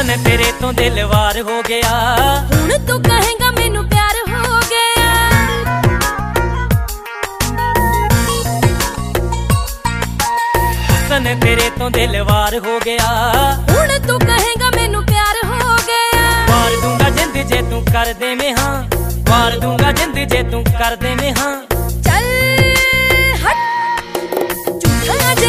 हुस्न तेरे तो दिल वार हो गया, हुण तू कहेगा मैनू प्यार हो गया। हुस्न तेरे तो दिल वार हो गया, हुण तू कहेगा मैनू प्यार हो गया। वार दूंगा जिंद जे तू कर देवें हाँ, वार दूंगा जिंद जे तू कर देवें हाँ।